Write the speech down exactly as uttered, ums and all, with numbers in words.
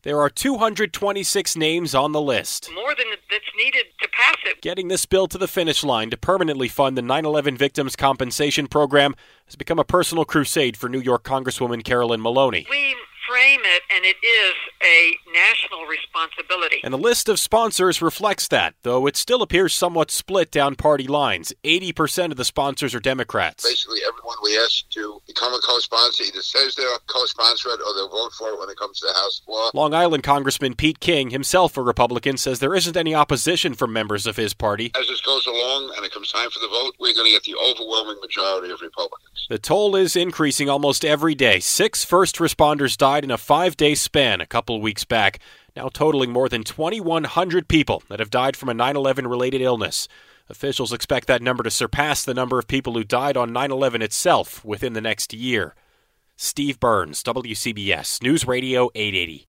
There are two hundred twenty-six names on the list. More than that's needed to pass it. Getting this bill to the finish line to permanently fund the nine eleven Victims Compensation Program has become a personal crusade for New York Congresswoman Carolyn Maloney. We frame it, and it is a national responsibility. And the list of sponsors reflects that, though it still appears somewhat split down party lines. eighty percent of the sponsors are Democrats. Basically, everyone we ask to become a co-sponsor either says they'll co-sponsor it or they'll vote for it when it comes to the House floor. Long Island Congressman Pete King, himself a Republican, says there isn't any opposition from members of his party. As this goes along and it comes time for the vote, we're going to get the overwhelming majority of Republicans. The toll is increasing almost every day. Six first responders died in a five-day span a couple weeks back, now totaling more than twenty-one hundred people that have died from a nine eleven-related illness. Officials expect that number to surpass the number of people who died on nine eleven itself within the next year. Steve Burns, W C B S News Radio eight eighty.